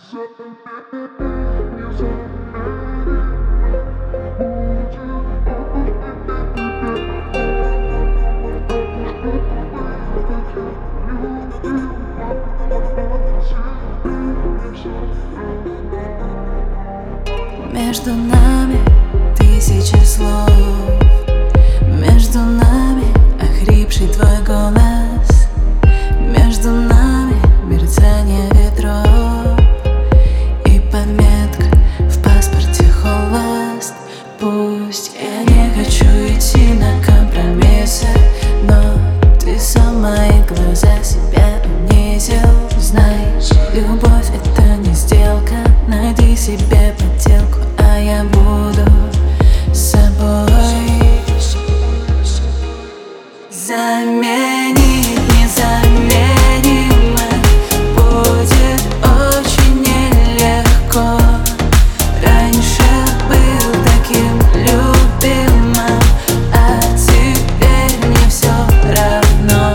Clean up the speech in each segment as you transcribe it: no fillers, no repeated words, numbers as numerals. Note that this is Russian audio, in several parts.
Между нами тысячи слов, между нами охрипший твой голос, между нами мерцание ветров и пометка в паспорте холост. Пусть я не хочу идти на компромиссы, но ты сам мои глаза себя унизил. Знай, любовь — это не сделка, найди себе подделку, а я буду с собой. Заменить незаменимое будет очень нелегко. Раньше был таким любимым, а теперь мне все равно.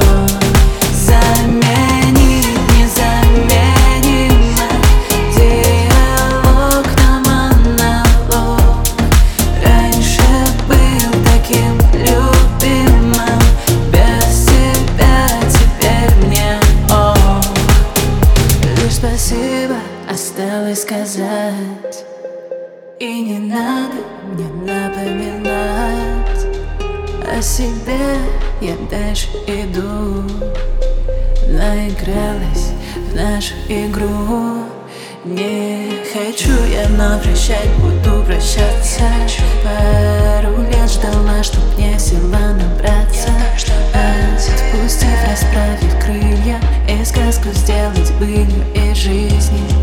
Заменить незаменимое диалог на монолог. Раньше был таким любимым, без тебя теперь мне ох. Лишь спасибо осталось сказать, и не надо мне напоминать о себе. Я дальше иду, наигралась в нашу игру. Не хочу я, но прощать буду прощаться. Пару лет ждала, чтоб мне сила набраться, отпустив, расправив крылья и сказку сделать былью из жизни.